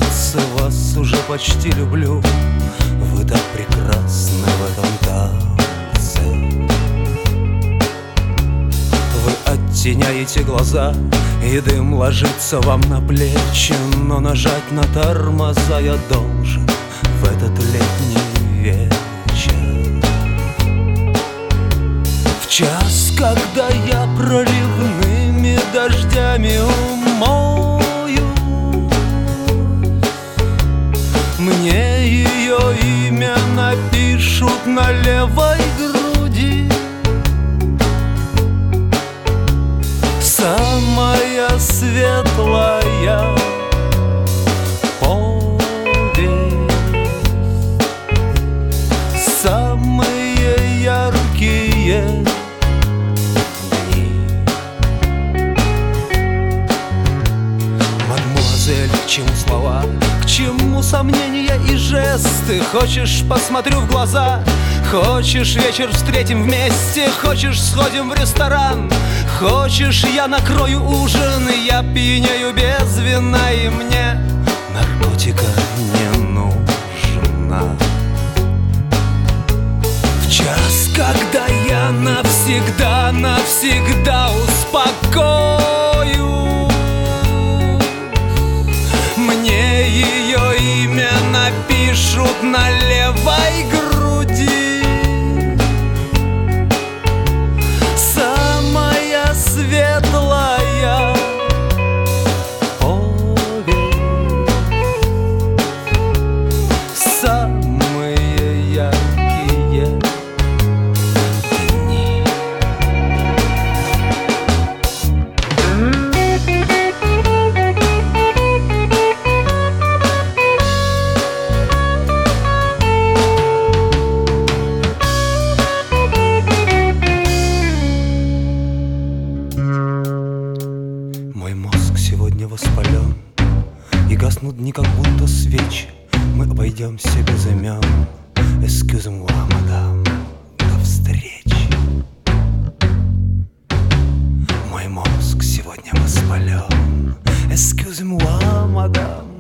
сердце вас уже почти люблю. Вы так прекрасны в этом танце. Вы оттеняете глаза, и дым ложится вам на плечи, но нажать на тормоза я должен в этот летний вечер. В час, когда я проливными дождями умою, мне ее имя напишут на левой груди. Самая светлая повесть, самые яркие дни. Мадемуазель, к чему слова, к чему сомнения и жесты? Хочешь, посмотрю в глаза? Хочешь, вечер встретим вместе? Хочешь, сходим в ресторан? Хочешь, я накрою ужин? Я пьянею без вина, и мне наркотика не нужна. В час, когда я навсегда, навсегда успокою, мне ее имя напишут на левой груди. Самая светлая повесть, самые яркие дни. Мой мозг сегодня воспален, и гаснут дни, как будто свечи. Мы обойдемся без имен. Excuse-moi, мадам, до встречи. Мой мозг сегодня воспален. Excuse-moi, мадам.